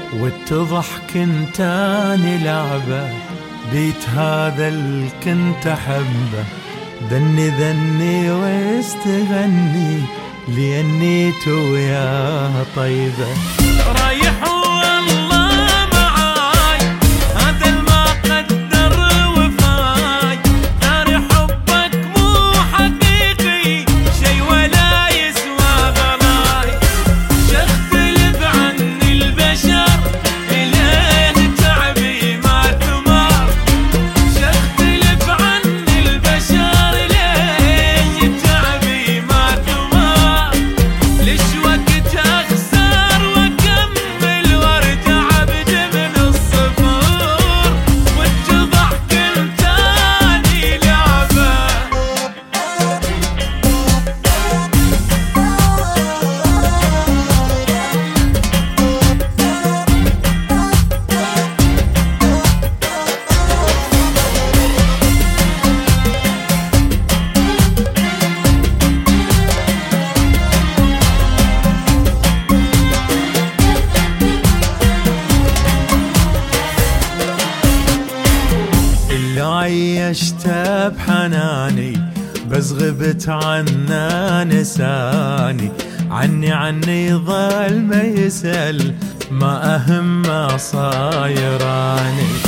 واتضح كنتاني لعبة بيت هذا اللي كنت أحبه. ذني ذني واستغني لأني وياها طيبة. رايح والله معاي هذا الما قدر وفاي. داري حبك مو حقيقي شي ولا يسوى غلاي. شختلف عن البشر إليه تعبي ما ثمار. شختلف عن البشر إليه تعبي ما ثمار. ليش وقت أخسر وأكمل وارجع أبدأ من الصفر واتضح كنتاني لعبة. اللي عيشته بحناني بس غبت عنه نساني. عني ظل ما يسأل ما أهم ما صايراني.